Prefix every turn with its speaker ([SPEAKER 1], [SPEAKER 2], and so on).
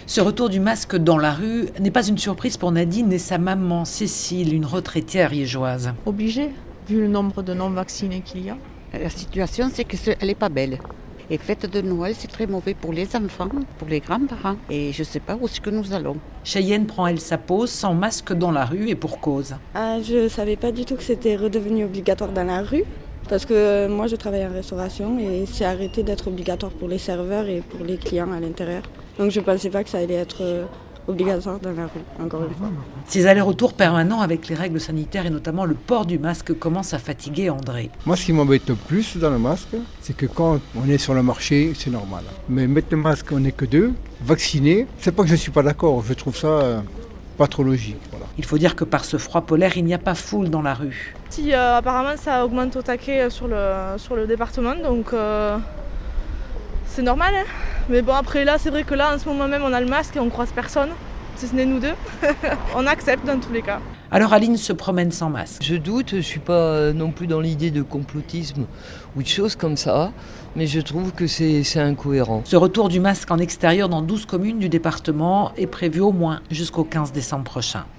[SPEAKER 1] Ce retour du masque dans la rue n'est pas une surprise pour Nadine et sa maman Cécile, une retraitière liégeoise.
[SPEAKER 2] Obligé, vu le nombre de non-vaccinés qu'il y a.
[SPEAKER 3] La situation, c'est qu'elle n'est pas belle. Et fête de Noël, c'est très mauvais pour les enfants, pour les grands-parents. Et je ne sais pas où est-ce que nous allons.
[SPEAKER 1] Cheyenne prend elle sa pause sans masque dans la rue et pour cause.
[SPEAKER 4] Je ne savais pas du tout que c'était redevenu obligatoire dans la rue. Parce que moi, je travaille en restauration et c'est arrêté d'être obligatoire pour les serveurs et pour les clients à l'intérieur. Donc je ne pensais pas que ça allait être obligatoire dans la rue, encore une fois.
[SPEAKER 1] Ces allers-retours permanents avec les règles sanitaires et notamment le port du masque commencent à fatiguer André.
[SPEAKER 5] Moi, ce qui m'embête le plus dans le masque, c'est que quand on est sur le marché, c'est normal. Mais mettre le masque, on n'est que deux, vacciner, c'est pas que je ne suis pas d'accord, je trouve ça pas trop logique. Voilà.
[SPEAKER 1] Il faut dire que par ce froid polaire, il n'y a pas foule dans la rue.
[SPEAKER 6] Si, apparemment ça augmente au taquet sur le département, donc c'est normal. Hein. Mais bon, après là, c'est vrai que là, en ce moment même, on a le masque et on croise personne, si ce n'est nous deux. On accepte dans tous les cas.
[SPEAKER 1] Alors Aline se promène sans masque.
[SPEAKER 7] Je doute, je ne suis pas non plus dans l'idée de complotisme ou de choses comme ça, mais je trouve que c'est incohérent.
[SPEAKER 1] Ce retour du masque en extérieur dans 12 communes du département est prévu au moins jusqu'au 15 décembre prochain.